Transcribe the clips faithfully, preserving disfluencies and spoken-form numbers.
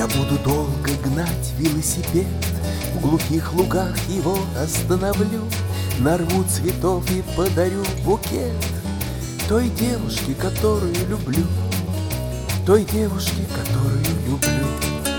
Я буду долго гнать велосипед, в глухих лугах его остановлю, нарву цветов и подарю букет той девушке, которую люблю, той девушке, которую люблю.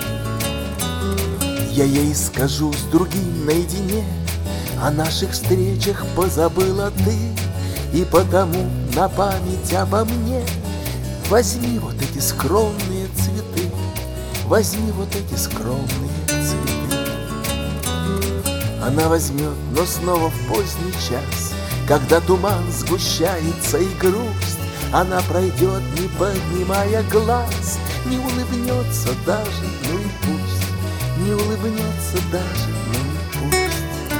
Я ей скажу с другим наедине, о наших встречах позабыла ты, и потому на память обо мне возьми вот эти скромные цветы, возьми вот эти скромные цветы. Она возьмет, но снова в поздний час, когда туман сгущается и грусть, она пройдет, не поднимая глаз, не улыбнется даже, ну и пусть, не улыбнется даже, ну и пусть.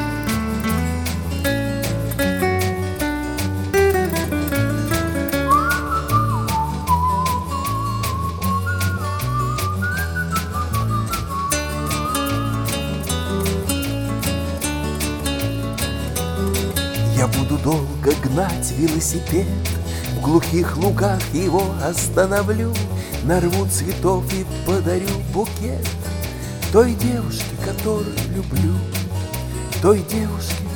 Я буду долго гнать велосипед, в глухих лугах его остановлю, нарву цветов и подарю букет той девушке, которую люблю, той девушке,